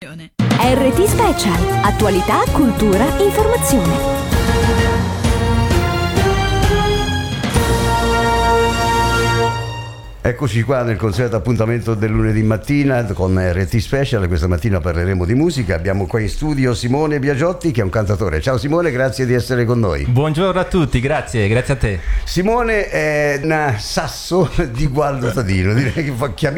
RT Special, attualità, cultura, informazione. Eccoci qua nel consueto appuntamento del lunedì mattina con RT Special. Questa mattina parleremo di musica. Abbiamo qua in studio Simone Biagiotti, che è un cantatore. Ciao Simone, grazie di essere con noi. Buongiorno a tutti, grazie a te. Simone è una sasso di Gualdo Tadino, direi che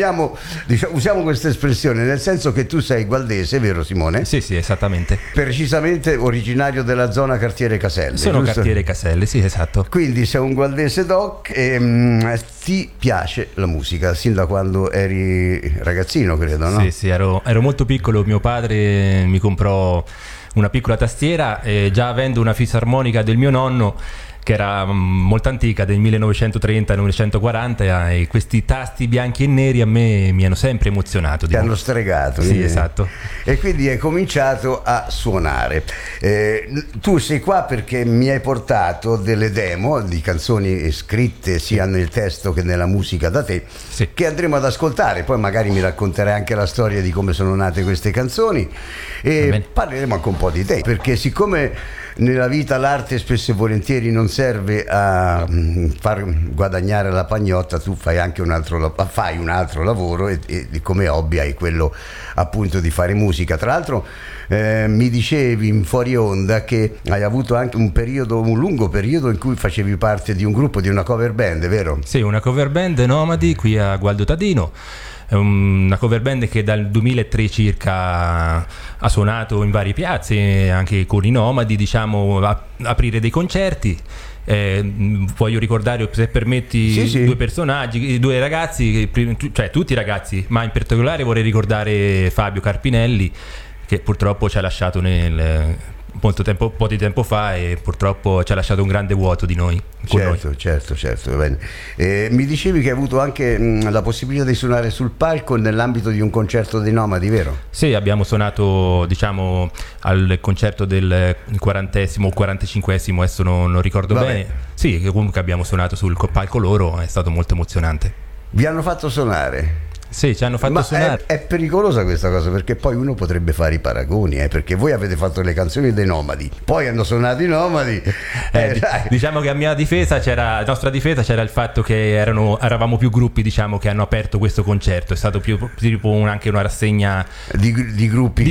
usiamo questa espressione, nel senso che tu sei gualdese, vero Simone? Sì, esattamente. Precisamente originario della zona Cartiere Caselle. Sono giusto? Cartiere Caselle, sì, esatto. Quindi sei un gualdese doc e ti piace la musica sin da quando eri ragazzino, credo, no? Sì, ero molto piccolo. Mio padre mi comprò una piccola tastiera e già avendo una fisarmonica del mio nonno, che era molto antica, del 1930-1940, e questi tasti bianchi e neri a me mi hanno sempre emozionato. Ti hanno stregato. Sì, esatto. E quindi hai cominciato a suonare. Tu sei qua perché mi hai portato delle demo di canzoni scritte sia nel testo che nella musica da te, sì, che andremo ad ascoltare. Poi magari mi racconterai anche la storia di come sono nate queste canzoni e parleremo anche un po' di te, perché siccome nella vita l'arte spesso e volentieri non serve a far guadagnare la pagnotta, tu fai anche un altro lavoro e come hobby hai quello appunto di fare musica. Tra l'altro mi dicevi in fuori onda che hai avuto anche un lungo periodo in cui facevi parte di un gruppo, di una cover band, vero? Sì, una cover band, Nomadi, qui a Gualdo Tadino. È una cover band che dal 2003 circa ha suonato in varie piazze, anche con i Nomadi, diciamo, aprire dei concerti. Voglio ricordare, se permetti, sì. due personaggi, due ragazzi, cioè tutti i ragazzi, ma in particolare vorrei ricordare Fabio Carpinelli, che purtroppo ci ha lasciato un po' di tempo fa, e purtroppo ci ha lasciato un grande vuoto di noi. Certo, va bene. Mi dicevi che hai avuto anche la possibilità di suonare sul palco nell'ambito di un concerto dei Nomadi, vero? Sì, abbiamo suonato, diciamo, al concerto del 40esimo o 45esimo, adesso non ricordo bene. Sì, comunque abbiamo suonato sul palco loro, è stato molto emozionante. Vi hanno fatto suonare? Sì, ci hanno fatto suonare. È pericolosa questa cosa, perché poi uno potrebbe fare i paragoni, perché voi avete fatto le canzoni dei Nomadi, poi hanno suonato i Nomadi. Diciamo che a nostra difesa c'era il fatto che eravamo più gruppi, diciamo, che hanno aperto questo concerto. È stato più tipo anche una rassegna di gruppi.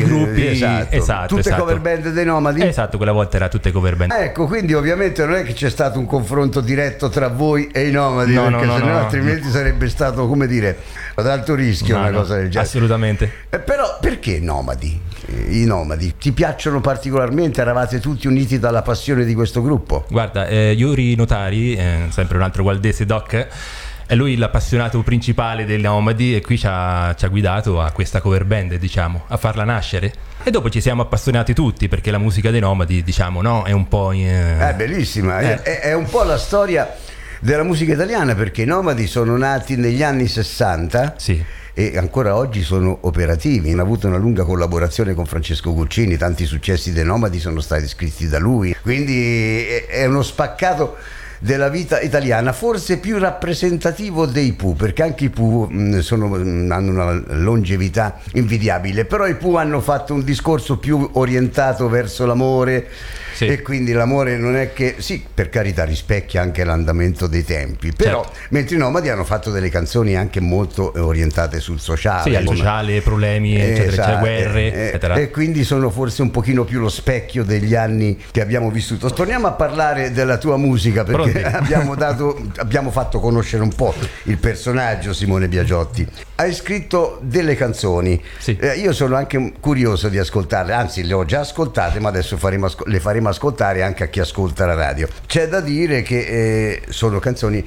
Esatto. Tutte cover band dei Nomadi? Esatto, quella volta era tutte cover band. Ecco, quindi ovviamente non è che c'è stato un confronto diretto tra voi e i Nomadi, perché sennò altrimenti sarebbe stato, come dire, ad alto rischio, una cosa del genere. Assolutamente. Però perché Nomadi? I Nomadi ti piacciono particolarmente? Eravate tutti uniti dalla passione di questo gruppo? Guarda, Yuri Notari, sempre un altro gualdese doc, è lui l'appassionato principale dei Nomadi, e qui ci ha guidato a questa cover band, diciamo, a farla nascere. E dopo ci siamo appassionati tutti, perché la musica dei Nomadi, diciamo, no, è un po'... È bellissima, è un po' la storia della musica italiana, perché i Nomadi sono nati negli anni 60, sì, e ancora oggi sono operativi. Hanno avuto una lunga collaborazione con Francesco Guccini, tanti successi dei Nomadi sono stati scritti da lui, quindi è uno spaccato della vita italiana, forse più rappresentativo dei Pooh, perché anche i Pooh hanno una longevità invidiabile, però i Pooh hanno fatto un discorso più orientato verso l'amore. Sì. E quindi l'amore non è che, sì, per carità, rispecchia anche l'andamento dei tempi, però certo, mentre i Nomadi hanno fatto delle canzoni anche molto orientate sul sociale, sì, al sociale, problemi, eccetera, guerre, eccetera. E quindi sono forse un pochino più lo specchio degli anni che abbiamo vissuto. Torniamo a parlare della tua musica, perché abbiamo fatto conoscere un po' il personaggio Simone Biagiotti. Hai scritto delle canzoni, sì. Io sono anche curioso di ascoltarle, anzi le ho già ascoltate, ma adesso le faremo ascoltare anche a chi ascolta la radio. C'è da dire che sono canzoni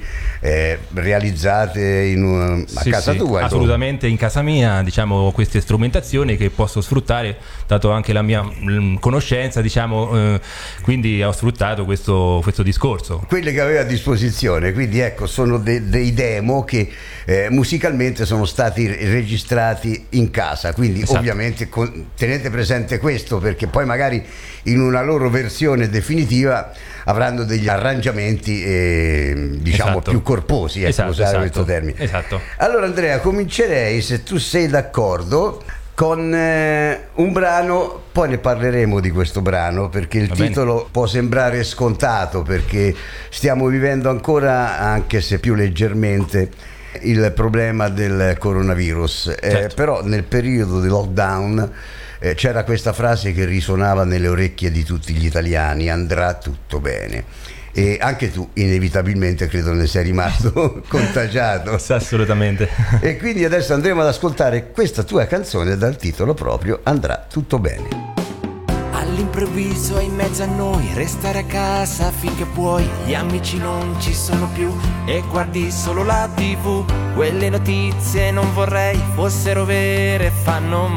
realizzate a casa tua. Assolutamente, in casa mia, diciamo, queste strumentazioni che posso sfruttare, dato anche la mia conoscenza, diciamo, quindi ho sfruttato questo discorso. Quelle che aveva a disposizione, quindi ecco, sono dei demo che musicalmente sono stati registrati in casa, quindi esatto, ovviamente tenete presente questo, perché poi magari in una loro versione definitiva avranno degli arrangiamenti diciamo esatto, più corposi, usare questo termine. Esatto. Allora Andrea, comincerei, se tu sei d'accordo, con un brano, poi ne parleremo di questo brano, perché il titolo può sembrare scontato, perché stiamo vivendo ancora, anche se più leggermente, il problema del coronavirus. Certo. Però nel periodo di lockdown c'era questa frase che risuonava nelle orecchie di tutti gli italiani: andrà tutto bene. E anche tu inevitabilmente credo ne sei rimasto contagiato. Sì, assolutamente. E quindi adesso andremo ad ascoltare questa tua canzone dal titolo proprio Andrà tutto bene. All'improvviso è in mezzo a noi, restare a casa finché puoi, gli amici non ci sono più e guardi solo la TV. Quelle notizie non vorrei fossero vere, fanno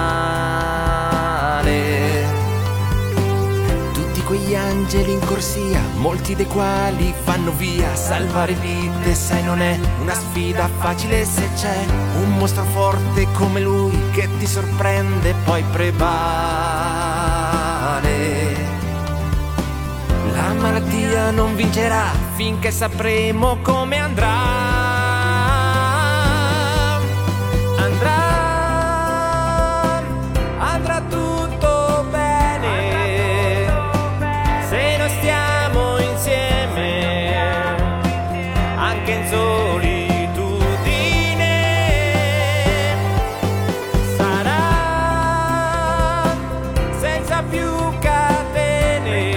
male. Tutti quegli angeli in corsia, molti dei quali vanno via. Salvare vite, sai, non è una sfida facile se c'è un mostro forte come lui che ti sorprende e poi prevale. La malattia non vincerà finché sapremo come andrà. Andrà tutto bene se noi stiamo insieme, anche in solitudine. Sarà senza più catene,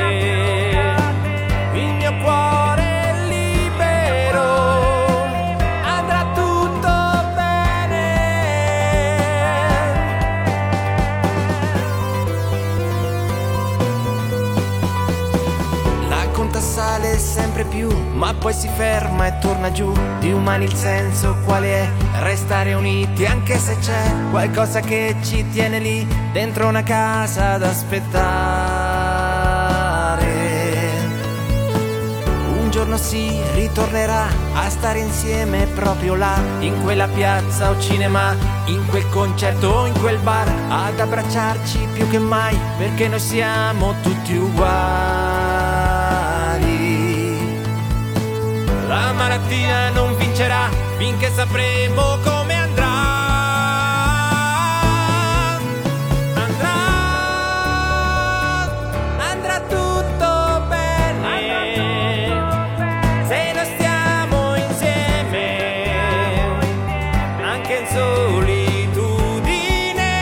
il mio cuore è libero, andrà tutto bene. La conta sale sempre più, ma poi si ferma e torna giù. Di umani il senso quale è? Restare uniti anche se c'è qualcosa che ci tiene lì dentro una casa ad aspettare. Un giorno si ritornerà a stare insieme proprio là, in quella piazza o cinema, in quel concerto o in quel bar, ad abbracciarci più che mai, perché noi siamo tutti uguali. La malattia non vincerà finché sapremo come andrà. Andrà tutto bene se noi stiamo insieme, anche in solitudine.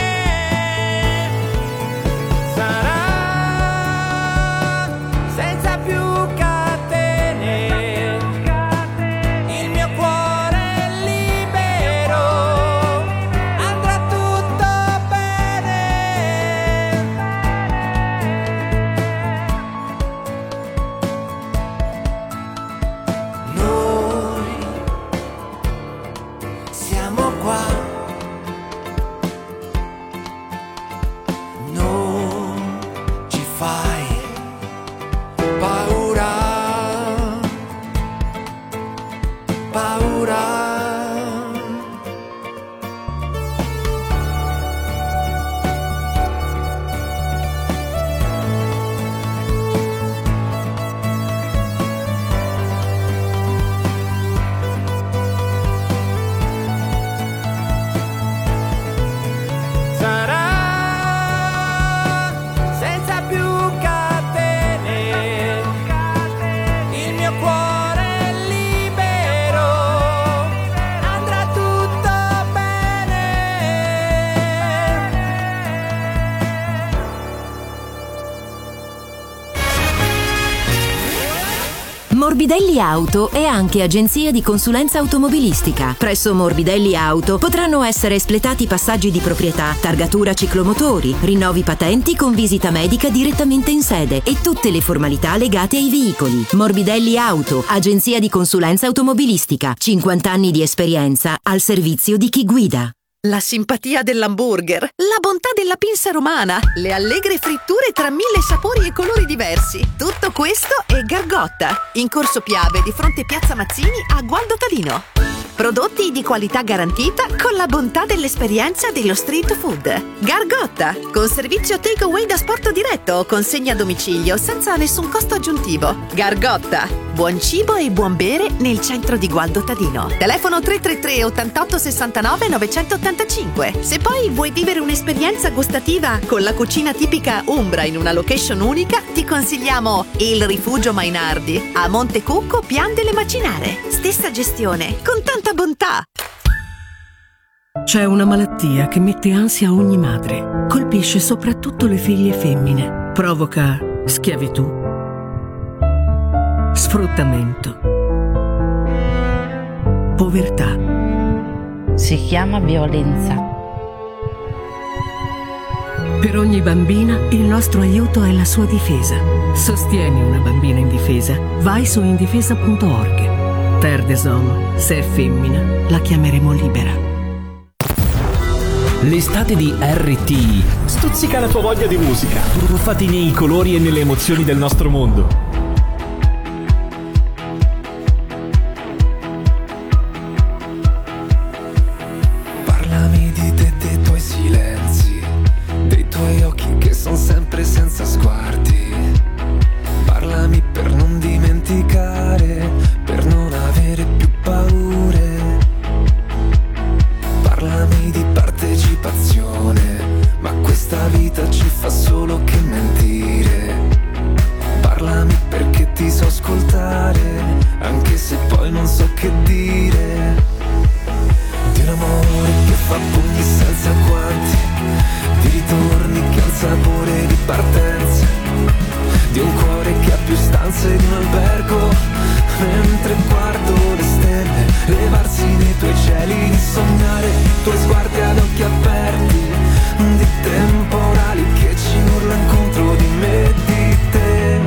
Sarà senza più catene, il mio cuore è libero, andrà tutto bene. Noi siamo qua, non ci fai paura, paura. Sarà senza più catene, il mio cuore è libero, andrà tutto bene. Morbidelli Auto è anche agenzia di consulenza automobilistica. Presso Morbidelli Auto potranno essere espletati passaggi di proprietà, targatura ciclomotori, rinnovi patenti con visita medica direttamente in sede e tutte le formalità legate ai veicoli. Morbidelli Auto, agenzia di consulenza automobilistica. 50 anni di esperienza al servizio di chi guida. La simpatia dell'hamburger, la bontà della pinza romana, le allegre fritture tra 1000 sapori e colori diversi. Tutto questo è Gargotta, in Corso Piave di fronte Piazza Mazzini a Gualdo Tadino. Prodotti di qualità garantita con la bontà dell'esperienza dello street food. Gargotta, con servizio takeaway da sporto diretto o consegna a domicilio senza nessun costo aggiuntivo. Gargotta, buon cibo e buon bere nel centro di Gualdo Tadino. Telefono 333 88 69 985. Se poi vuoi vivere un'esperienza gustativa con la cucina tipica umbra in una location unica, ti consigliamo Il Rifugio Mainardi a Montecucco, Pian delle Macinare. Stessa gestione, con tanta bontà. C'è una malattia che mette ansia a ogni madre. Colpisce soprattutto le figlie femmine. Provoca schiavitù, sfruttamento, povertà. Si chiama violenza. Per ogni bambina il nostro aiuto è la sua difesa. Sostieni una bambina indifesa. Vai su indifesa.org. Terre des Hommes, se è femmina, la chiameremo libera. L'estate di RTI stuzzica la tua voglia di musica, tuffati nei colori e nelle emozioni del nostro mondo. Parlami di te, dei tuoi silenzi, dei tuoi occhi che sono sempre senza sguardi. Parlami per non dimenticare, per non avere più paure. Parlami di partecipazione, ma questa vita ci fa solo che mentire. Parlami perché ti so ascoltare, anche se poi non so che dire. Di un amore che fa pugni senza guanti, di ritorni che ha il sapore di partenza, di un cuore che ha più stanze di un albergo, mentre guardo le stelle levarsi nei tuoi cieli, di sognare i tuoi sguardi ad occhi aperti, di temporali che ci urlano contro di me e di te.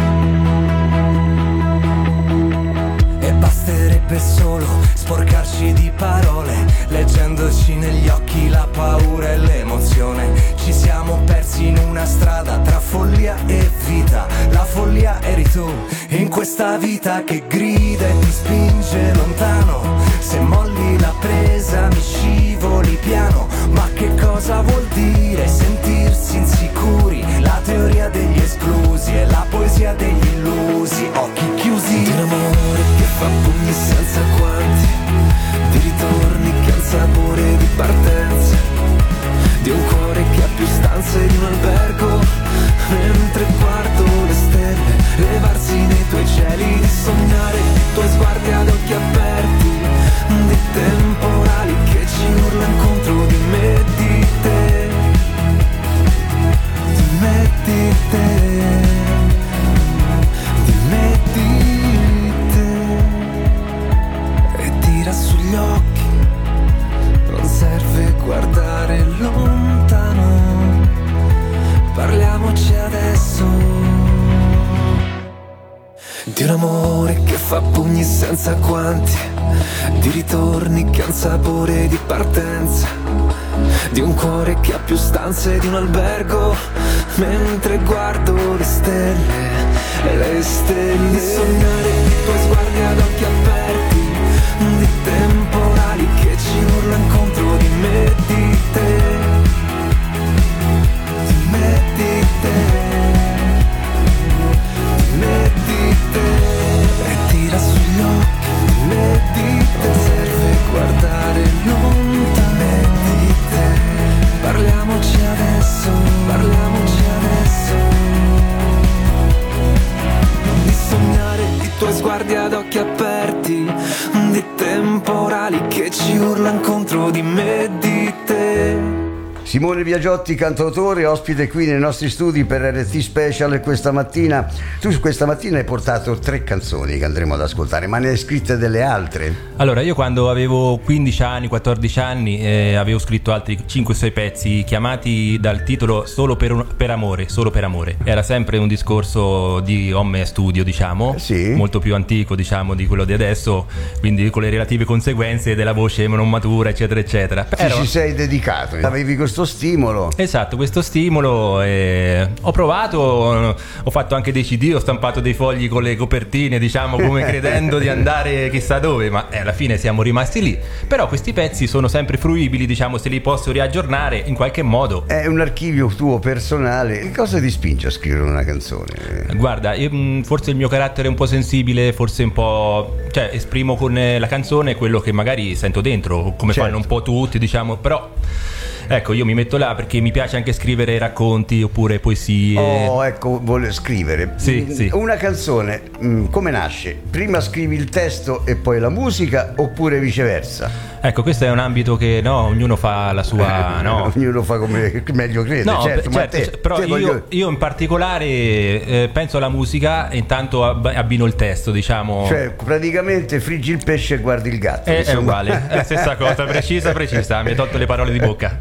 E basterebbe solo sporcarci di parole, leggendoci negli occhi la paura e l'emozione. Ci siamo persi in una strada tra follia e vita. La follia eri tu, in questa vita che grida e ti spinge lontano. Se molli la presa mi scivoli piano. Ma che cosa vuol dire sentirsi insicuri? La teoria degli esclusi e la poesia degli illusi. Occhi chiusi. Di un amore che fa pugni senza guanti, di ritorni che ha il sapore di partenza, di un cuore che ha più stanze di un albergo, mentre guardo le stelle levarsi nei tuoi cieli, di sognare i tuoi sguardi ad occhi aperti, di temporali che ci urlano contro di me e di te, di me e di te, di me e di te. E tira sugli occhi, non serve guardare lontano, parliamoci adesso. Di un amore che fa pugni senza guanti, di ritorni che ha un sapore di partenza, di un cuore che ha più stanze di un albergo, mentre guardo le stelle, di sognare i tuoi sguardi ad occhi aperti, di temporali che ci urlano contro di me e di te, di me e di te. E tira sugli occhi, di me e di te. Serve guardare lontano di te. Parliamoci adesso, parliamoci adesso. Di sognare i tuoi sguardi ad occhi aperti, di temporali che ci urlano contro di me e di te. Simone Biagiotti, cantautore, ospite qui nei nostri studi per RT Special questa mattina. Tu questa mattina hai portato 3 canzoni che andremo ad ascoltare, ma ne hai scritte delle altre? Allora, io quando avevo 15 anni, 14 anni, avevo scritto altri 5-6 pezzi chiamati dal titolo Solo per amore, solo per amore. Era sempre un discorso di home studio, diciamo, sì, molto più antico, diciamo, di quello di adesso, quindi con le relative conseguenze della voce non matura, eccetera, eccetera. Però ci sei dedicato, avevi questo questo stimolo. Esatto, questo stimolo, ho provato, ho fatto anche dei CD, ho stampato dei fogli con le copertine, diciamo, come credendo di andare chissà dove, ma alla fine siamo rimasti lì. Però questi pezzi sono sempre fruibili, diciamo, se li posso riaggiornare in qualche modo. È un archivio tuo personale. Che cosa ti spinge a scrivere una canzone? Guarda, forse il mio carattere è un po' sensibile, forse un po', cioè esprimo con la canzone quello che magari sento dentro, come certo. fanno un po' tutti, diciamo, però ecco, io mi metto là perché mi piace anche scrivere racconti oppure poesie. Oh, ecco, vuole scrivere. Sì. Una canzone, come nasce? Prima scrivi il testo e poi la musica, oppure viceversa? Ecco, questo è un ambito che ognuno fa la sua, no? Ognuno fa come meglio crede, No, certo, ma certo, però io in particolare penso alla musica e intanto abbino il testo, diciamo. Cioè, praticamente friggi il pesce e guardi il gatto. È uguale, è la stessa cosa, precisa, mi hai tolto le parole di bocca.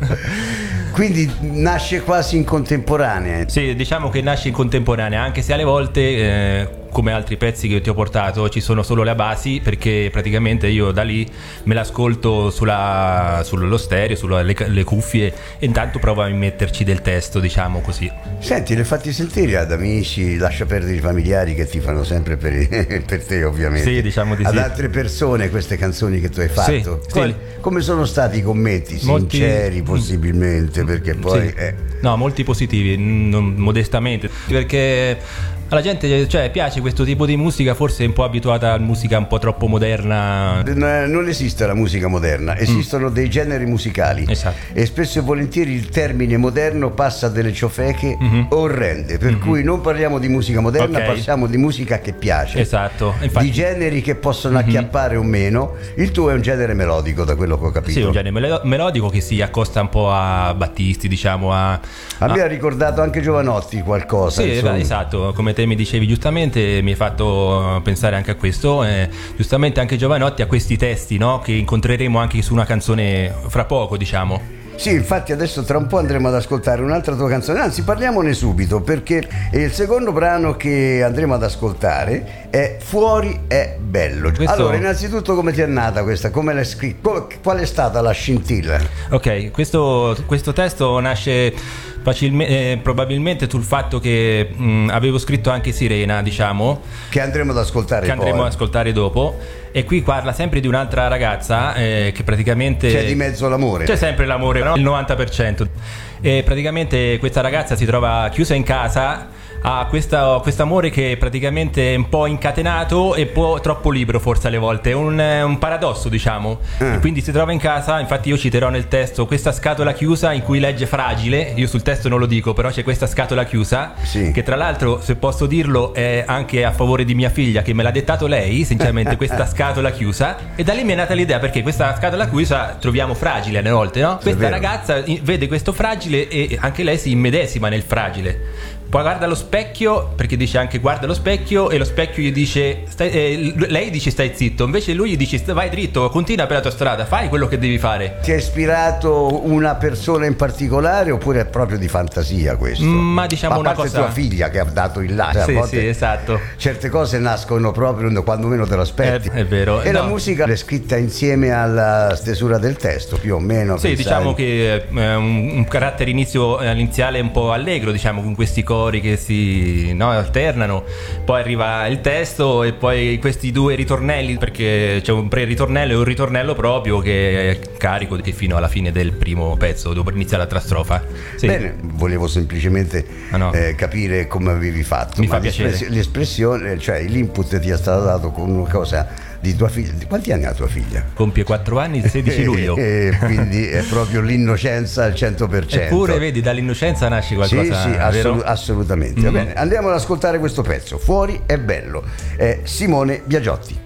Quindi nasce quasi in contemporanea. Sì, diciamo che nasce in contemporanea, anche se alle volte come altri pezzi che ti ho portato ci sono solo le basi, perché praticamente io da lì me l'ascolto sullo stereo, sulle cuffie, e intanto provo a metterci del testo, diciamo così. Senti, le fatti sentire ad amici, lascia perdere i familiari che ti fanno sempre per te, ovviamente. Sì, diciamo di ad sì. altre persone queste canzoni che tu hai fatto. Sì. Come sono stati i commenti? Sinceri possibilmente, perché poi sì. No, molti positivi, modestamente, perché alla gente, cioè, piace questo tipo di musica, forse è un po' abituata a musica un po' troppo moderna. Non esiste la musica moderna, esistono dei generi musicali. Esatto. E spesso e volentieri il termine moderno passa a delle ciofeche orrende, per cui non parliamo di musica moderna, Ok. parliamo di musica che piace. Esatto, infatti. Di generi che possono acchiappare o meno. Il tuo è un genere melodico, da quello che ho capito. Sì, un genere melodico che si accosta un po' a Battisti, diciamo, A me ha ricordato anche Giovanotti qualcosa. Sì, insomma. esatto, come te mi dicevi giustamente, mi hai fatto pensare anche a questo, giustamente anche Giovanotti ha questi testi, no? Che incontreremo anche su una canzone fra poco, diciamo. Sì, infatti adesso tra un po' andremo ad ascoltare un'altra tua canzone, anzi parliamone subito, perché il secondo brano che andremo ad ascoltare è Fuori è bello. Questo... Allora, innanzitutto come ti è nata questa? Come l'hai scritto? Qual è stata la scintilla? Ok, questo testo nasce probabilmente sul fatto che avevo scritto anche Sirena, diciamo, che andremo ad ascoltare che andremo ad ascoltare dopo, e qui parla sempre di un'altra ragazza che praticamente c'è di mezzo l'amore. C'è sempre l'amore, no? Il 90%. E praticamente questa ragazza si trova chiusa in casa, ha questo amore che praticamente è un po' incatenato e un po' troppo libero forse alle volte, è un paradosso, diciamo. E quindi si trova in casa, infatti io citerò nel testo questa scatola chiusa in cui legge Fragile, io sul testo non lo dico, però c'è questa scatola chiusa, sì. Che tra l'altro, se posso dirlo, è anche a favore di mia figlia, che me l'ha dettato lei, sinceramente, questa scatola chiusa, e da lì mi è nata l'idea, perché questa scatola chiusa troviamo fragile alle volte, no? Questa ragazza vede questo fragile e anche lei si immedesima nel fragile. Poi guarda lo specchio, perché dice anche guarda lo specchio, e lo specchio gli dice lei dice stai zitto, invece lui gli dice vai dritto, continua per la tua strada, fai quello che devi fare. Ti ha ispirato una persona in particolare oppure è proprio di fantasia questo? Ma diciamo una cosa, tua figlia che ha dato il là, sì, sì, esatto. Certe cose nascono proprio quando meno te lo aspetti. È vero. E la musica è scritta insieme alla stesura del testo, più o meno. Sì, diciamo che un carattere iniziale un po' allegro, diciamo, con questi cori che si alternano, poi arriva il testo e poi questi due ritornelli, perché c'è un pre-ritornello e un ritornello proprio che è carico fino alla fine del primo pezzo, dopo inizia l'altra strofa. Sì. Bene, volevo semplicemente capire come avevi fatto. Mi fa piacere. L'espressione, cioè l'input ti è stato dato con una cosa di tua figlia. Quanti anni ha tua figlia? Compie 4 anni il 16 luglio. Quindi è proprio l'innocenza al 100%. Eppure vedi, dall'innocenza nasce qualcosa. Sì, assolutamente. Va bene, andiamo ad ascoltare questo pezzo. Fuori è bello. È Simone Biagiotti.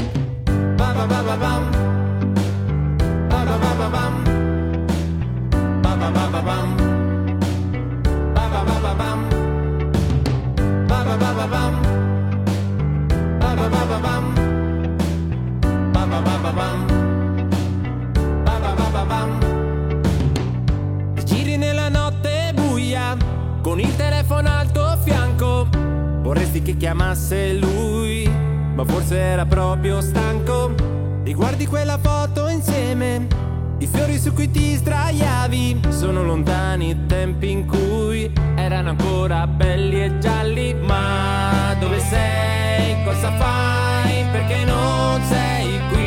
Giri nella notte buia con il telefono al tuo fianco, vorresti che chiamasse lui, ma forse era proprio stanco. Riguardi quella foto insieme I fiori su cui ti sdraiavi sono lontani i tempi in cui erano ancora belli e gialli. Ma dove sei? Cosa fai? Perché non sei qui?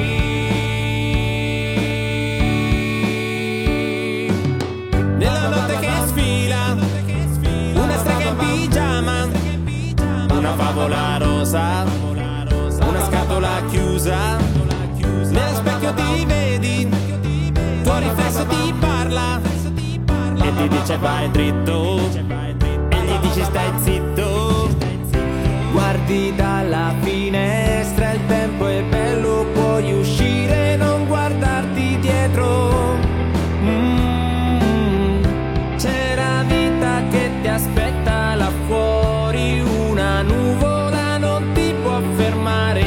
Nella notte che sfila, una strega in pigiama, una favola rosa, una scatola chiusa. Nello specchio ti vedi, tuo riflesso ti parla e ti dice vai dritto, e gli dici stai zitto. Guardi dalla finestra, il tempo è bello, puoi uscire, non guardarti dietro. C'è la vita che ti aspetta là fuori, una nuvola non ti può fermare.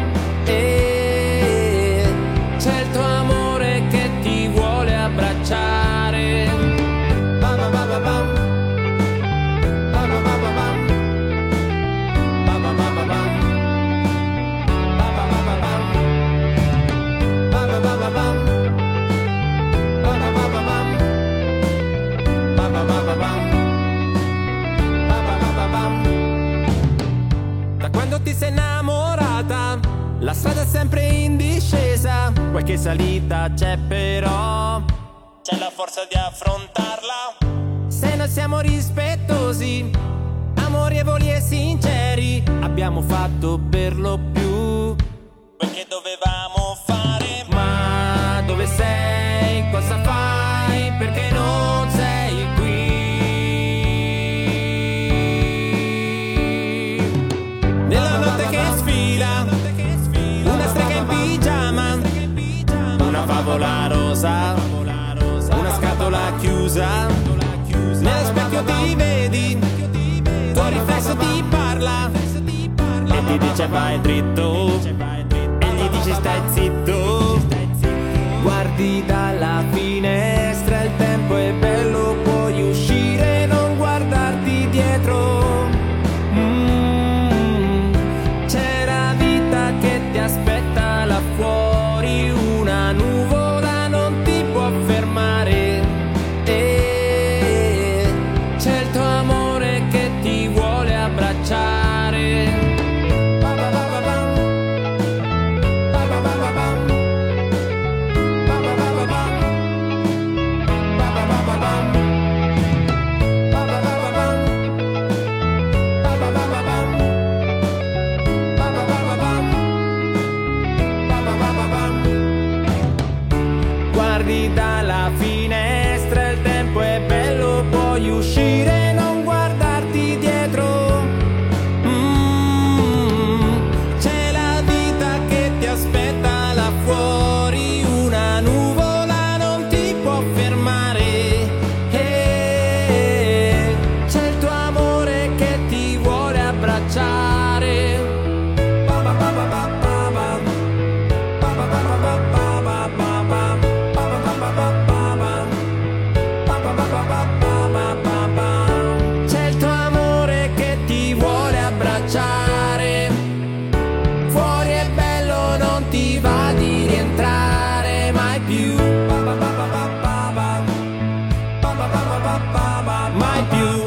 C'è il tuo amore che ti vuole abbracciare. Ba ba ba ba bam. Ba ba ba ba bam. Ba ba ba ba bam. Ba ba ba ba bam. Ba ba ba ba bam. Ba ba ba ba bam. Ba ba ba ba bam. Ba ba ba ba bam. Da quando ti sei innamorata, la strada è sempre in discesa, qualche salita c'è però c'è la forza di affrontarla. Se noi siamo rispettosi, amorevoli e sinceri, abbiamo fatto per lo più quel che dovevamo fare. Ma dove sei? Cosa fai? Perché non sei qui? Nella notte che sfila, una strega in pigiama, una favola rosa, una scatola chiusa. Nello specchio ti vedi, tuo riflesso ti parla e ti dice vai dritto, e gli dici stai zitto. Guardi dalla finestra, il tempo è bello, puoi uscire, non guardarti dietro. C'è la vita che ti aspetta là fuori, una nuvola non ti può fermare. C'è il tuo amore che ti vuole abbracciare. Ba ba ba ba bam. Ba ba ba ba bam. Ba ba ba ba bam. Ba ba ba ba bam. Ba ba ba ba bam. Ba ba ba ba bam. Ba ba ba ba bam. Ba ba ba ba bam. Guardi dalla finestra, il tempo è bello, puoi uscire, non guardarti dietro. C'è la vita che ti aspetta là fuori, una nuvola non ti può fermare. C'è il tuo amore che ti vuole abbracciare. Ba ba ba ba ba ba ba. Ba ba ba ba ba ba ba ba ba. Ba ba ba ba ba ba ba. Ba ba ba ba ba ba ba ba. C'è il tuo amore che ti vuole abbracciare. Fuori è bello, non ti va di rientrare mai più. Ba ba ba ba ba ba ba. Ba ba ba ba ba ba ba. Mai più.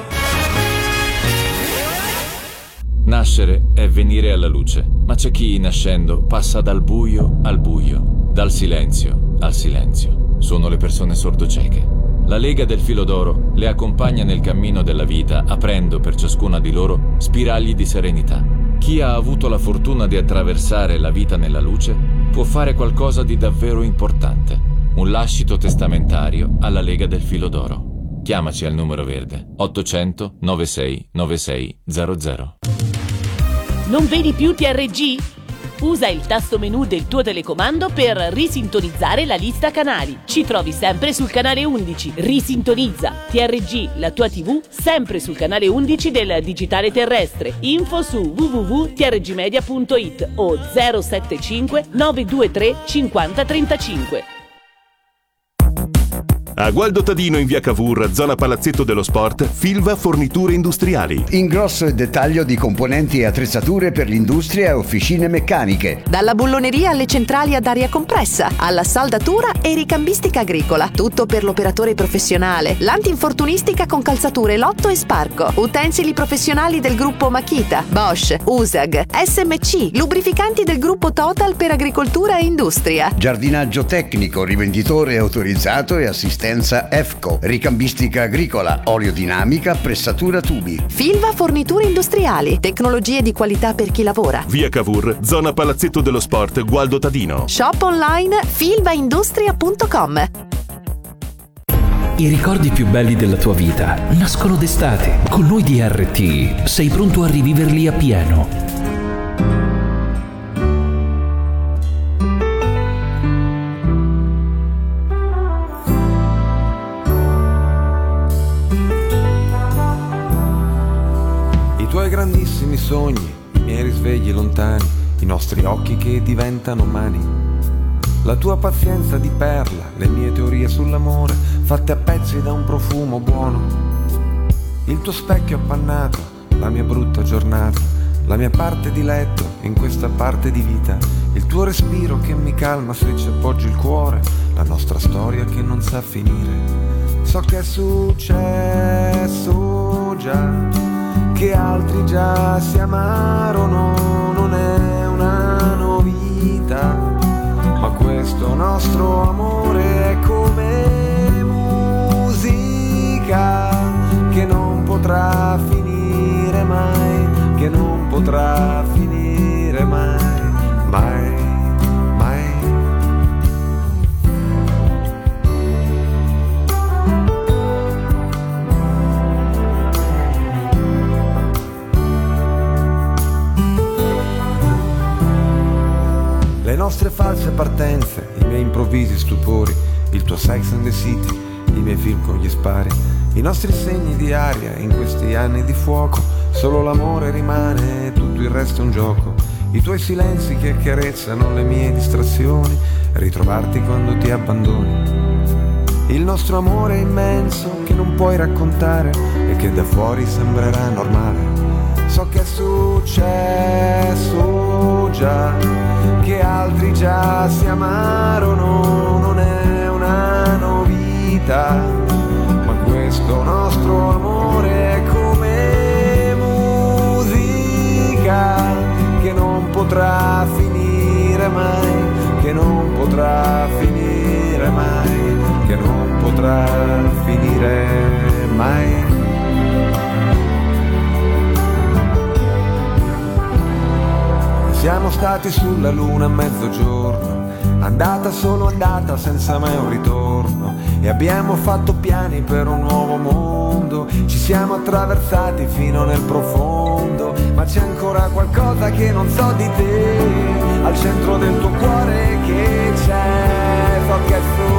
Nascere è venire alla luce, ma c'è chi nascendo passa dal buio al buio, dal silenzio al silenzio. Sono le persone sordocieche. La Lega del Filo d'Oro le accompagna nel cammino della vita, aprendo per ciascuna di loro spiragli di serenità. Chi ha avuto la fortuna di attraversare la vita nella luce può fare qualcosa di davvero importante. Un lascito testamentario alla Lega del Filo d'Oro. Chiamaci al numero verde 800 96 96 00. Non vedi più TRG? Usa il tasto menu del tuo telecomando per risintonizzare la lista canali. Ci trovi sempre sul canale 11. Risintonizza. TRG, la tua TV, sempre sul canale 11 del digitale terrestre. Info su www.trgmedia.it o 075 923 5035. A Gualdo Tadino in via Cavour, zona Palazzetto dello Sport, Filva Forniture Industriali. Ingrosso e dettaglio di componenti e attrezzature per l'industria e officine meccaniche. Dalla bulloneria alle centrali ad aria compressa, alla saldatura e ricambistica agricola. Tutto per l'operatore professionale. L'antinfortunistica con calzature Lotto e Sparco. Utensili professionali del gruppo Makita, Bosch, USAG, SMC. Lubrificanti del gruppo Total per agricoltura e industria. Giardinaggio tecnico, rivenditore autorizzato e assistenza EFCO. Ricambistica agricola, oleodinamica, pressatura tubi. Filva Forniture Industriali. Tecnologie di qualità per chi lavora. Via Cavour, zona Palazzetto dello Sport, Gualdo Tadino. Shop online filvaindustria.com. I ricordi più belli della tua vita nascono d'estate. Con noi di RT sei pronto a riviverli appieno. I tuoi grandissimi sogni, i miei risvegli lontani, i nostri occhi che diventano mani. La tua pazienza di perla, le mie teorie sull'amore, fatte a pezzi da un profumo buono. Il tuo specchio appannato, la mia brutta giornata, la mia parte di letto in questa parte di vita. Il tuo respiro che mi calma se ci appoggio il cuore, la nostra storia che non sa finire. So che è successo già, che altri già si amarono, non è una novità. Ma questo nostro amore è come musica che non potrà finire mai, che non potrà finire mai, mai, mai. Le nostre false partenze, i miei improvvisi stupori, il tuo Sex and the City, i miei film con gli spari, i nostri segni di aria in questi anni di fuoco. Solo l'amore rimane, tutto il resto è un gioco. I tuoi silenzi che accarezzano le mie distrazioni, ritrovarti quando ti abbandoni. Il nostro amore immenso che non puoi raccontare e che da fuori sembrerà normale. So che è successo già, che altri già si amarono, non è una novità. Ma questo nostro amore è come musica che non potrà finire mai, che non potrà finire mai, che non potrà finire mai. Siamo stati sulla luna a mezzogiorno, andata solo andata senza mai un ritorno, e abbiamo fatto piani per un nuovo mondo. Ci siamo attraversati fino nel profondo, ma c'è ancora qualcosa che non so di te, al centro del tuo cuore che c'è. So che è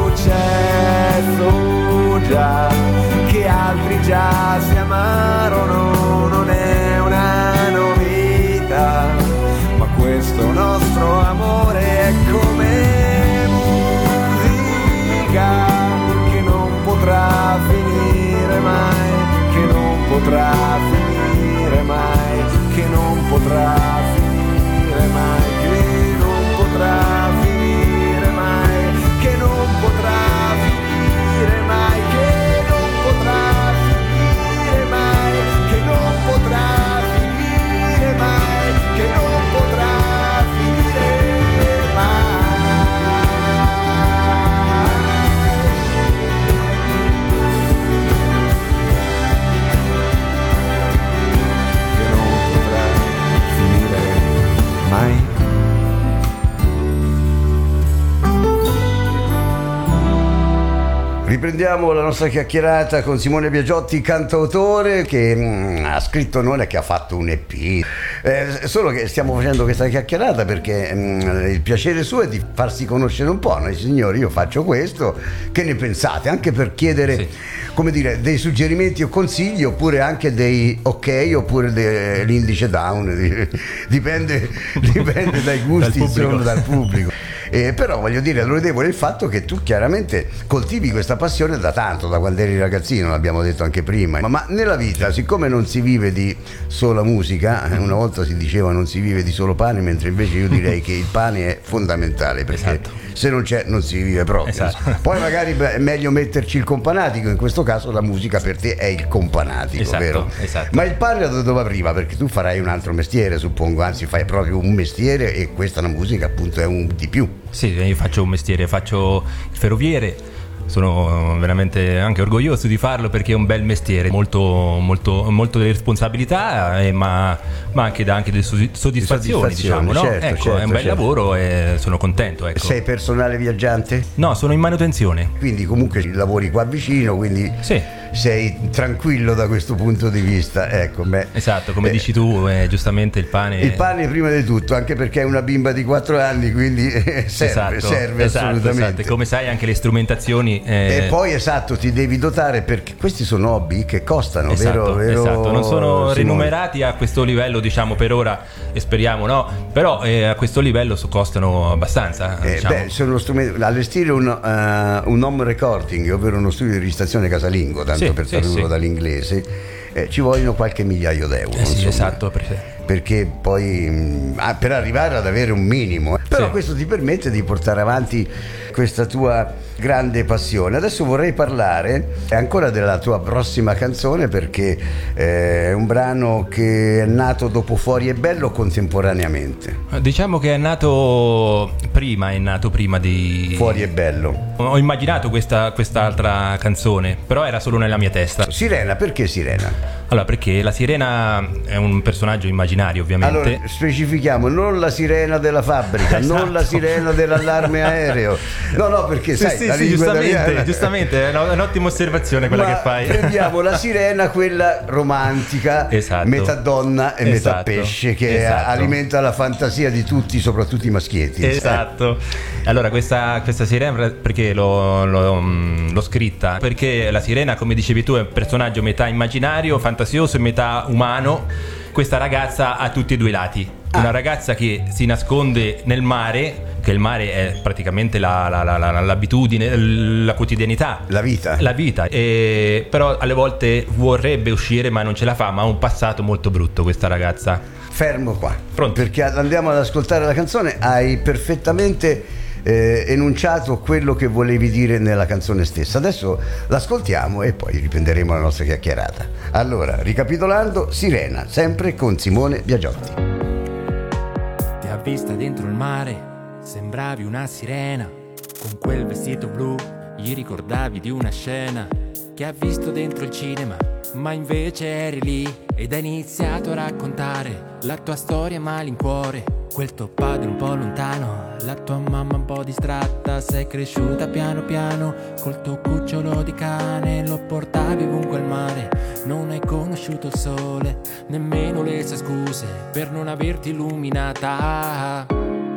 successo già, che altri già si amarono, non è una novità. Questo nostro amore è come musica che non potrà finire mai, che non potrà finire mai, che non potrà finire mai, che non potrà finire mai, che non potrà finire mai, che non potrà finire mai, che non potrà finire mai, che non potrà. Riprendiamo la nostra chiacchierata con Simone Biagiotti, cantautore che ha scritto, non è che ha fatto un EP, solo che stiamo facendo questa chiacchierata perché il piacere suo è di farsi conoscere un po'. Noi signori, io faccio questo, che ne pensate? Anche per chiedere, sì, come dire, dei suggerimenti o consigli, oppure anche dei ok, oppure l'indice down, dipende dai gusti, insomma, dal pubblico. Però voglio dire, lodevole il fatto che tu chiaramente coltivi questa passione da tanto, da quando eri ragazzino, l'abbiamo detto anche prima, ma nella vita, siccome non si vive di sola musica, una volta si diceva non si vive di solo pane, mentre invece io direi che il pane è fondamentale, perché se non c'è non si vive proprio. Poi magari è meglio metterci il companatico, in questo caso la musica per te è il companatico, vero? Ma il pane da dove arriva? Perché tu farai un altro mestiere, suppongo, anzi fai proprio un mestiere, e questa la musica appunto è un di più. Sì, io faccio un mestiere, faccio il ferroviere. Sono veramente anche orgoglioso di farlo, perché è un bel mestiere, molto delle responsabilità, ma anche delle soddisfazioni, diciamo, no? È un bel lavoro e sono contento. Sei personale viaggiante? No, sono in manutenzione. Quindi comunque lavori qua vicino, quindi sei tranquillo da questo punto di vista. Esatto, come dici tu, giustamente il pane. Il pane prima di tutto, anche perché è una bimba di 4 anni, quindi serve assolutamente. Come sai, anche le strumentazioni. E poi ti devi dotare, perché questi sono hobby che costano, vero? Esatto, non sono remunerati a questo livello, diciamo, per ora, e speriamo no, però a questo livello costano abbastanza. Diciamo. Sono strumenti. Allestire un home recording, ovvero uno studio di registrazione casalingo, tanto per tradurlo dall'inglese, ci vogliono qualche migliaio d'euro. Esatto, perché poi per arrivare ad avere un minimo, però questo ti permette di portare avanti questa tua grande passione. Adesso vorrei parlare ancora della tua prossima canzone, perché è un brano che è nato dopo Fuori è bello o contemporaneamente? Diciamo che è nato prima di Fuori è bello. Ho immaginato quest'altra canzone, però era solo nella mia testa. Sirena, perché Sirena? Allora, perché la sirena è un personaggio immaginario, ovviamente. Allora, specifichiamo, non la sirena della fabbrica, non la sirena dell'allarme aereo. No, perché sai, la lingua giustamente, è un'ottima osservazione quella che fai. Prendiamo la sirena, quella romantica, metà donna e metà pesce, che alimenta la fantasia di tutti, soprattutto i maschietti. Esatto. Allora, questa sirena, perché l'ho scritta? Perché la sirena, come dicevi tu, è un personaggio metà immaginario, fantasioso e metà umano. Questa ragazza ha tutti e due i lati. Una ragazza che si nasconde nel mare, che il mare è praticamente l'abitudine, la quotidianità, la vita, però alle volte vorrebbe uscire ma non ce la fa, ma ha un passato molto brutto questa ragazza. Fermo qua, pronto? Perché andiamo ad ascoltare la canzone. Hai perfettamente enunciato quello che volevi dire nella canzone stessa. Adesso l'ascoltiamo e poi riprenderemo la nostra chiacchierata. Allora, ricapitolando, Sirena, sempre con Simone Biagiotti. Ti ha vista dentro il mare, sembravi una sirena, con quel vestito blu gli ricordavi di una scena che ha visto dentro il cinema, ma invece eri lì ed hai iniziato a raccontare la tua storia a malincuore. Quel tuo padre un po' lontano, la tua mamma un po' distratta, sei cresciuta piano piano col tuo cucciolo di cane, lo portavi ovunque al mare, non hai conosciuto il sole, nemmeno le sue scuse per non averti illuminata.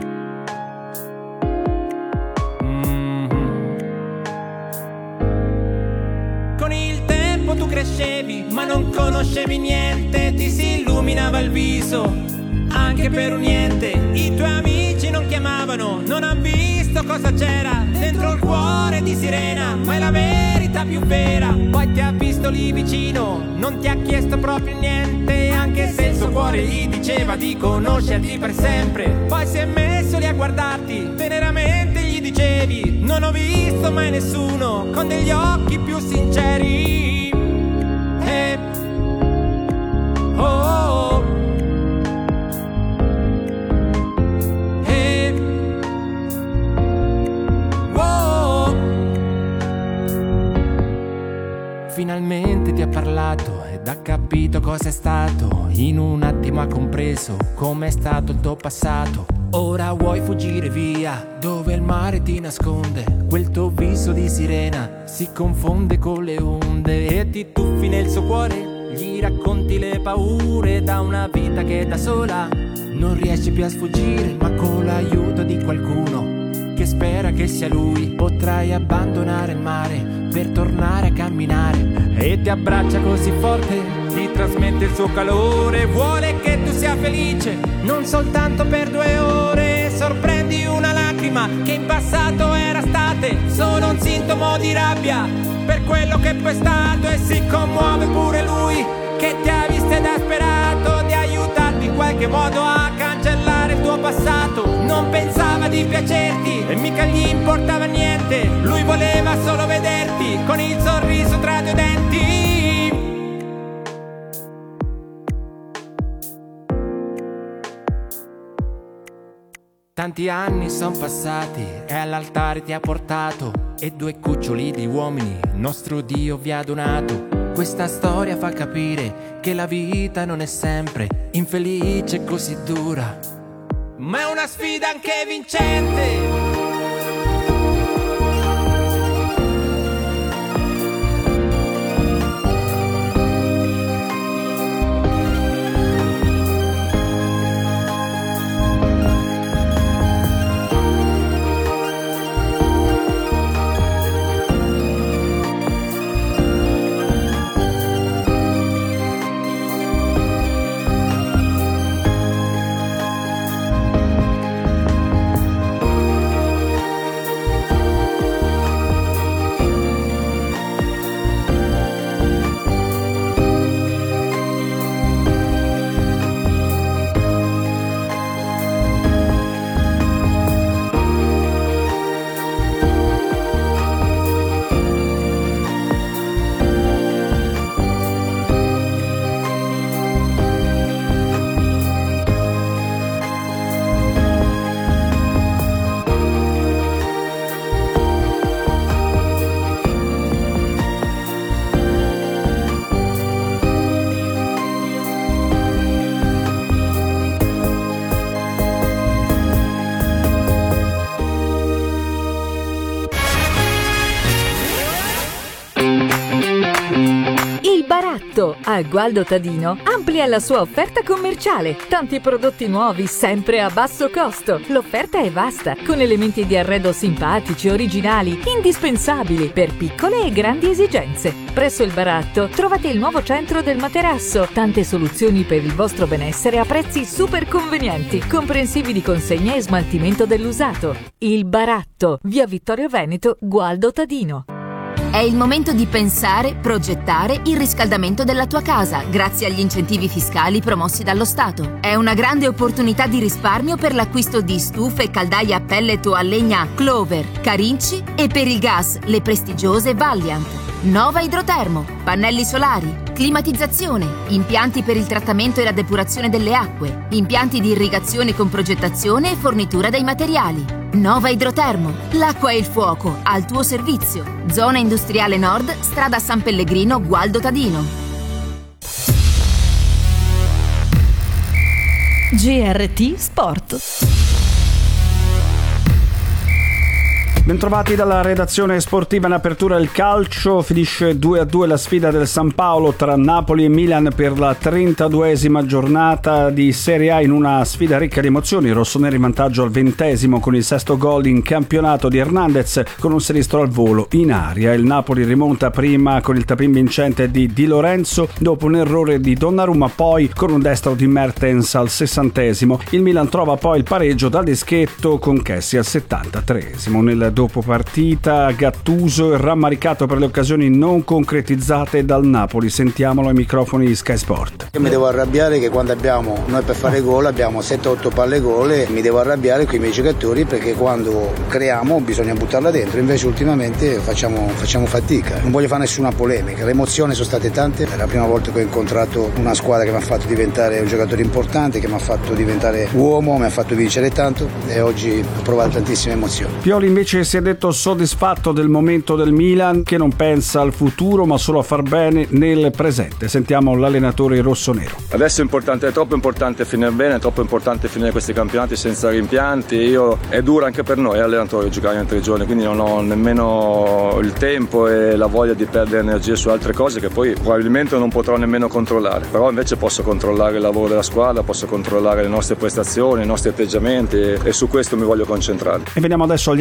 Con il tempo tu crescevi, ma non conoscevi niente, ti si illuminava il viso anche per un niente. I tuoi amici non chiamavano, non han visto cosa c'era dentro il cuore di Sirena, ma è la verità più vera. Poi ti ha visto lì vicino, non ti ha chiesto proprio niente, anche se il suo cuore gli diceva di conoscerti per sempre. Poi si è messo lì a guardarti, teneramente gli dicevi: non ho visto mai nessuno con degli occhi più sinceri. Finalmente ti ha parlato ed ha capito cosa è stato, in un attimo ha compreso com'è stato il tuo passato. Ora vuoi fuggire via dove il mare ti nasconde, quel tuo viso di sirena si confonde con le onde e ti tuffi nel suo cuore, gli racconti le paure da una vita che da sola non riesci più a sfuggire, ma con l'aiuto di qualcuno che spera che sia lui potrai abbandonare il mare per tornare a camminare, e ti abbraccia così forte, ti trasmette il suo calore, vuole che tu sia felice non soltanto per 2 ore, sorprendi una lacrima lacrima che in passato era state sono un sintomo di rabbia per quello che poi è stato, e si commuove pure lui che ti ha visto ed ha sperato di aiutarti in qualche modo a cancellare il tuo passato. Non pensava di piacerti e mica gli importava niente, lui voleva solo vederti con il sorriso tra i due denti. Tanti anni son passati e all'altare ti ha portato, e 2 cuccioli di uomini il nostro Dio vi ha donato. Questa storia fa capire che la vita non è sempre infelice e così dura, ma è una sfida anche vincente. A Gualdo Tadino amplia la sua offerta commerciale. Tanti prodotti nuovi sempre a basso costo. L'offerta è vasta, con elementi di arredo simpatici, originali, indispensabili per piccole e grandi esigenze. Presso il Baratto trovate il nuovo centro del materasso. Tante soluzioni per il vostro benessere a prezzi super convenienti, comprensivi di consegna e smaltimento dell'usato. Il Baratto, via Vittorio Veneto, Gualdo Tadino. È il momento di pensare, progettare il riscaldamento della tua casa grazie agli incentivi fiscali promossi dallo Stato. È una grande opportunità di risparmio per l'acquisto di stufe e caldaie a pellet o a legna Clover, Carinci, e per il gas le prestigiose Valiant. Nova Idrotermo, pannelli solari, climatizzazione, impianti per il trattamento e la depurazione delle acque, impianti di irrigazione con progettazione e fornitura dei materiali. Nova Idrotermo, l'acqua e il fuoco al tuo servizio. Zona Industriale Nord, strada San Pellegrino, Gualdo Tadino. GRT Sport. Bentrovati dalla redazione sportiva. In apertura il calcio, finisce 2-2 la sfida del San Paolo tra Napoli e Milan per la 32esima giornata di Serie A, in una sfida ricca di emozioni. I rossoneri in vantaggio al 20° con il 6º gol in campionato di Hernandez con un sinistro al volo in aria. Il Napoli rimonta prima con il tapin vincente di Di Lorenzo dopo un errore di Donnarumma, poi con un destro di Mertens al 60°. Il Milan trova poi il pareggio dal dischetto con Kessi al 73°. Nel dopo partita Gattuso è rammaricato per le occasioni non concretizzate dal Napoli. Sentiamolo ai microfoni di Sky Sport. Io mi devo arrabbiare che quando abbiamo, noi per fare gol abbiamo 7-8 palle gol, e mi devo arrabbiare con i miei giocatori perché quando creiamo bisogna buttarla dentro, invece ultimamente facciamo fatica. Non voglio fare nessuna polemica, le emozioni sono state tante. È la prima volta che ho incontrato una squadra che mi ha fatto diventare un giocatore importante, che mi ha fatto diventare uomo, mi ha fatto vincere tanto, e oggi ho provato tantissime emozioni. Pioli invece si è detto soddisfatto del momento del Milan, che non pensa al futuro ma solo a far bene nel presente. Sentiamo l'allenatore rossonero. Adesso è troppo importante finire bene, è troppo importante finire questi campionati senza rimpianti. È dura anche per noi allenatore giocare in 3 giorni, quindi non ho nemmeno il tempo e la voglia di perdere energie su altre cose che poi probabilmente non potrò nemmeno controllare, però invece posso controllare il lavoro della squadra, posso controllare le nostre prestazioni, i nostri atteggiamenti, e su questo mi voglio concentrare. E veniamo adesso agli altri risultati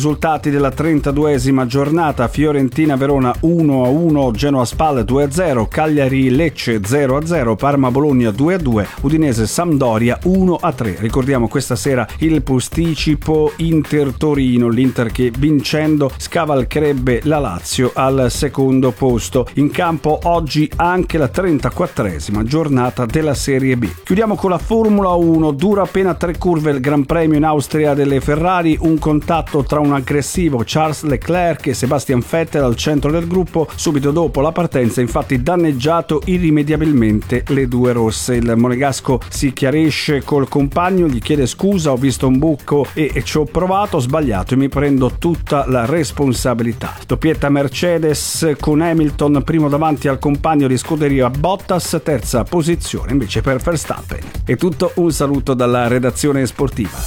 risultati della 32esima giornata: Fiorentina-Verona 1-1, Genoa-Spal 2-0, Cagliari-Lecce 0-0, Parma-Bologna 2-2, Udinese-Sampdoria 1-3. Ricordiamo questa sera il posticipo Inter-Torino, l'Inter che vincendo scavalcherebbe la Lazio al secondo posto. In campo oggi anche la 34esima giornata della Serie B. Chiudiamo con la Formula 1, dura appena 3 curve il Gran Premio in Austria delle Ferrari, un contatto tra un aggressivo Charles Leclerc e Sebastian Vettel al centro del gruppo. Subito dopo la partenza infatti danneggiato irrimediabilmente le due rosse. Il monegasco si chiarisce col compagno, gli chiede scusa, ho visto un buco e ci ho provato, ho sbagliato e mi prendo tutta la responsabilità. Doppietta Mercedes con Hamilton primo davanti al compagno di scuderia Bottas, terza posizione invece per Verstappen. È tutto, un saluto dalla redazione sportiva.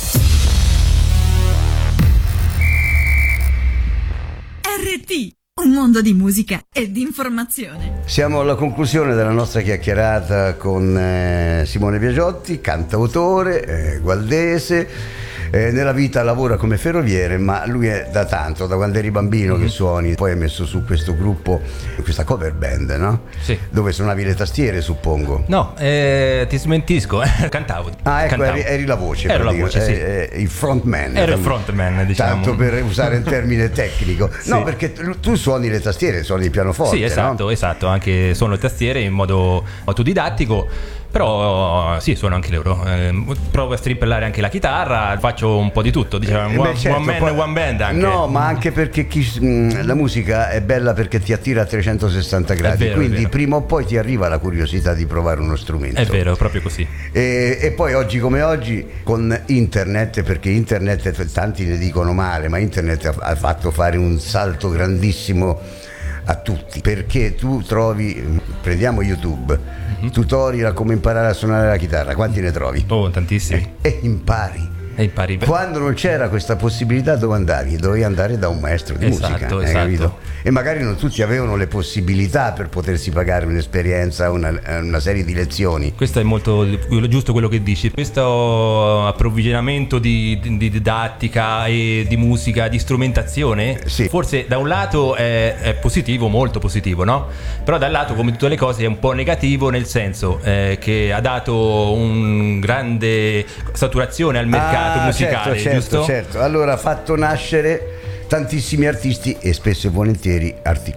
RT, un mondo di musica e di informazione. Siamo alla conclusione della nostra chiacchierata con Simone Biagiotti, cantautore, gualdese. Nella vita lavora come ferroviere, ma lui è da tanto, da quando eri bambino che suoni. Poi hai messo su questo gruppo, questa cover band, no? Sì. Dove suonavi le tastiere, suppongo. No, ti smentisco, cantavo. Ah, ecco, cantavo. Eri la voce. Ero la voce, sì. Il frontman. Ero il frontman, diciamo. Tanto per usare un termine tecnico. Sì. No, perché tu suoni le tastiere, suoni il pianoforte. Sì, esatto, no? esatto. Anche suono le tastiere in modo autodidattico. Però sì, suono anche l'euro. Provo a strimpellare anche la chitarra, faccio un po' di tutto, diciamo, certo, one man, poi, one band anche. No, ma anche perché la musica è bella perché ti attira a 360 gradi, vero, quindi prima o poi ti arriva la curiosità di provare uno strumento. È vero, proprio così. E poi oggi come oggi con internet, perché internet tanti ne dicono male, ma internet ha fatto fare un salto grandissimo a tutti, perché tu trovi, prendiamo YouTube, tutorial come imparare a suonare la chitarra, quanti ne trovi? Oh, tantissimi. E impari. Quando non c'era questa possibilità dove andavi? Dovevi andare da un maestro di musica, esatto. capito? E magari non tutti avevano le possibilità per potersi pagare un'esperienza, una serie di lezioni. Questo è molto giusto quello che dici. Questo approvvigionamento di didattica e di musica, di strumentazione, sì. Forse da un lato è positivo, molto positivo, no? Però dal lato, come tutte le cose, è un po' negativo, nel senso che ha dato un grande saturazione al mercato musicale, giusto? Certo. Allora ha fatto nascere tantissimi artisti e spesso e volentieri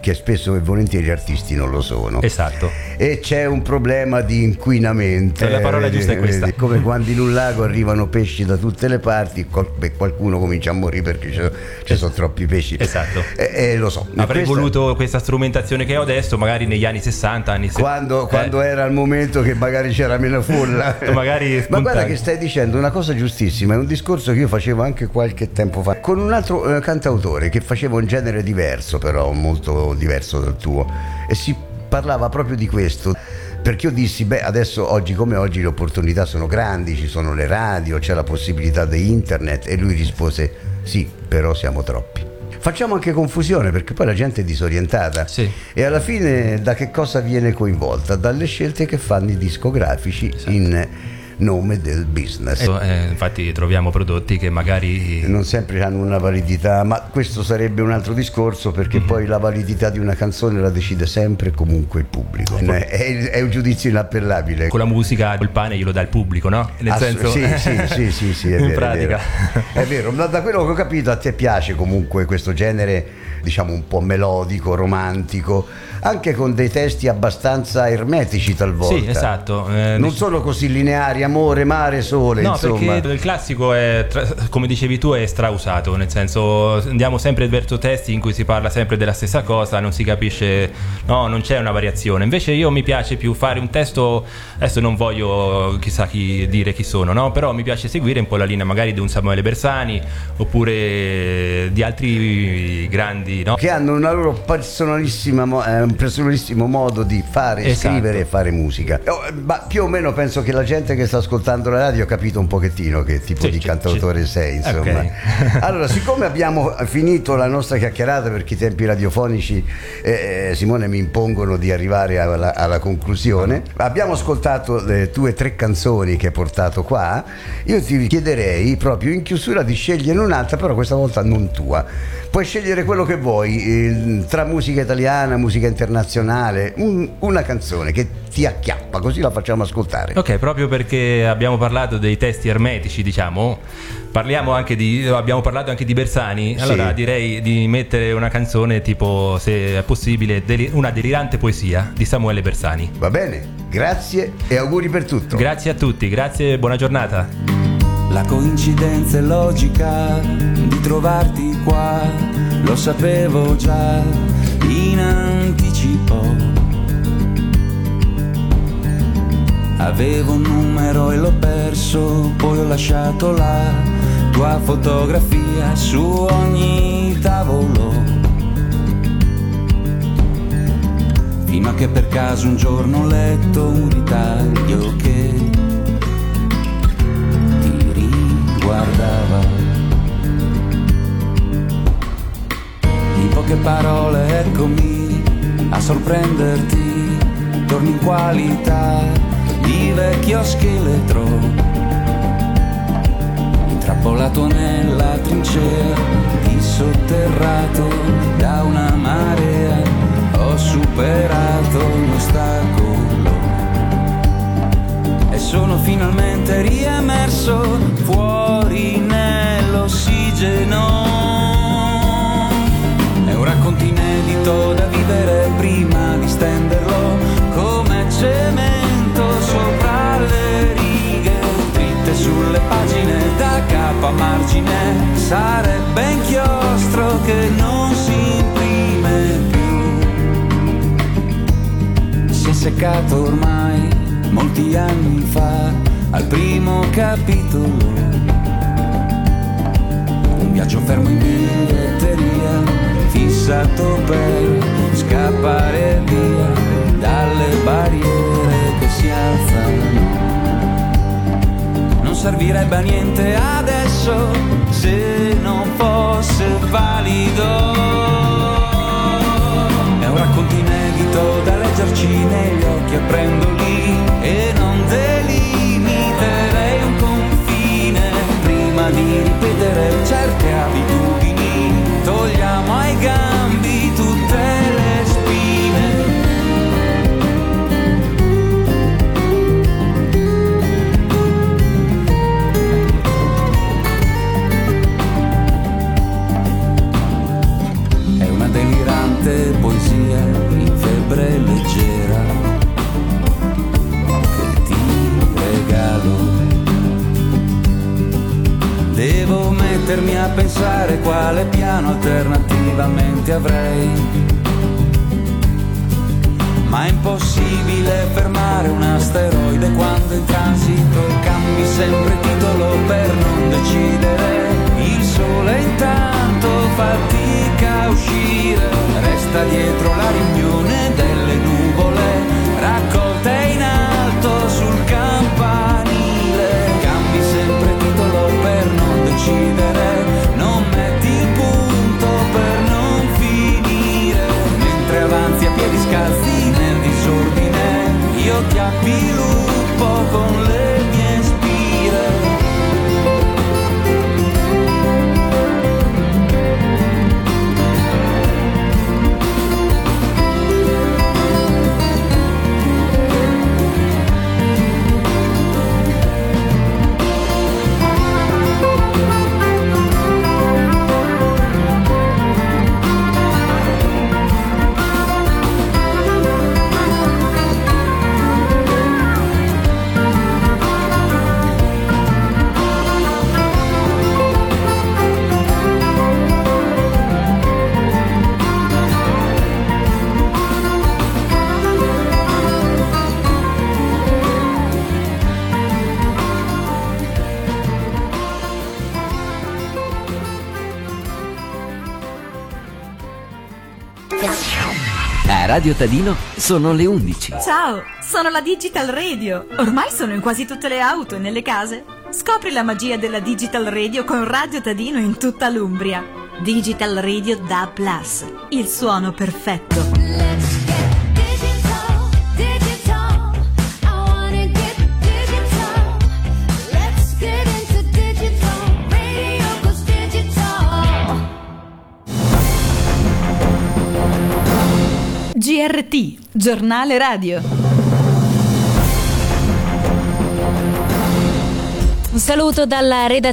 artisti non lo sono. Esatto. E c'è un problema di inquinamento. La parola giusta è questa. Come quando in un lago arrivano pesci da tutte le parti, qualcuno comincia a morire perché ci sono troppi pesci. Esatto. Lo so. Avrei voluto questa strumentazione che ho adesso, magari negli anni 60, anni 70. Quando era il momento che magari c'era meno folla. Magari ma guarda che stai dicendo una cosa giustissima, è un discorso che io facevo anche qualche tempo fa con un altro cantautore che faceva un genere diverso, però molto diverso dal tuo, e si parlava proprio di questo, perché io dissi adesso oggi come oggi le opportunità sono grandi, ci sono le radio, c'è la possibilità di internet, e lui rispose sì, però siamo troppi. Facciamo anche confusione perché poi la gente è disorientata, sì. E alla fine da che cosa viene coinvolta? Dalle scelte che fanno i discografici, esatto. In nome del business. Infatti troviamo prodotti che magari non sempre hanno una validità, ma questo sarebbe un altro discorso, perché poi la validità di una canzone la decide sempre e comunque il pubblico. È un giudizio inappellabile. Con la musica il pane glielo dà il pubblico, no? Nel senso sì, è in vero, pratica. È vero, ma da quello che ho capito a te piace comunque questo genere, diciamo un po' melodico, romantico, anche con dei testi abbastanza ermetici talvolta. Sì, esatto. Non sono così lineari, amore, mare, sole. No, insomma. perché il classico è, come dicevi tu, è strausato, nel senso andiamo sempre verso testi in cui si parla sempre della stessa cosa, non si capisce, no, non c'è una variazione. Invece io mi piace più fare un testo, adesso non voglio chissà dire chi sono, no? Però mi piace seguire un po' la linea magari di un Samuele Bersani oppure di altri grandi nomadi, no? Che hanno una loro un personalissimo modo di fare, Esatto. scrivere e fare musica. Ma più o meno penso che la gente che sta ascoltando la radio ha capito un pochettino che tipo di cantautore sei, insomma. Okay. Allora, siccome abbiamo finito la nostra chiacchierata, perché i tempi radiofonici, Simone, mi impongono di arrivare alla conclusione, abbiamo ascoltato le tue 3 canzoni che hai portato qua. Io ti chiederei proprio in chiusura di scegliere un'altra, però questa volta non tua. Puoi scegliere quello che vuoi, tra musica italiana, musica internazionale, una canzone che ti acchiappa, così la facciamo ascoltare. Ok, proprio perché abbiamo parlato dei testi ermetici, diciamo, abbiamo parlato anche di Bersani, allora Sì. direi di mettere una canzone tipo, se è possibile, una delirante poesia di Samuele Bersani. Va bene, grazie e auguri per tutto. Grazie a tutti, grazie e buona giornata. La coincidenza è logica di trovarti qua, lo sapevo già in anticipo. Avevo un numero e l'ho perso, poi ho lasciato la tua fotografia su ogni tavolo, fino a che per caso un giorno ho letto un ritaglio che guardava. In poche parole eccomi a sorprenderti, torni in qualità di vecchio scheletro, intrappolato nella trincea, dissotterrato da una marea, ho superato l'ostacolo e sono finalmente riemerso fuori nell'ossigeno. È un racconto inedito da vivere prima di stenderlo come cemento sopra le righe, dritte sulle pagine da capo a margine. Sarebbe inchiostro che non si imprime più. Si è seccato ormai molti anni fa, al primo capitolo. Un viaggio fermo in biglietteria, fissato per scappare via dalle barriere che si alzano. Non servirebbe a niente adesso se non fosse valido. È un racconto inedito da leggerci negli occhi, apprendo lì e non delimiterei un confine prima di ripetere certe abitudini. Togliamo ai gambi tutte le spine. È una delirante poesia in febbre leggera che ti regalo. Devo mettermi a pensare quale piano alternativamente avrei, ma è impossibile fermare un asteroide quando in transito. Cambi sempre titolo per non decidere. Il sole intanto fatica a uscire, resta dietro la riunione delle nuvole raccolte in alto sul campanile. Cambi sempre titolo per non decidere, non metti il punto per non finire, mentre avanzi a piedi scalzi nel disordine. Io ti avviluppo con le mie spire. Radio Tadino sono le 11. Ciao, sono la Digital Radio. Ormai sono in quasi tutte le auto e nelle case. Scopri la magia della Digital Radio con Radio Tadino in tutta l'Umbria. Digital Radio DAB+, il suono perfetto. GRT, giornale radio. Un saluto dalla redazione.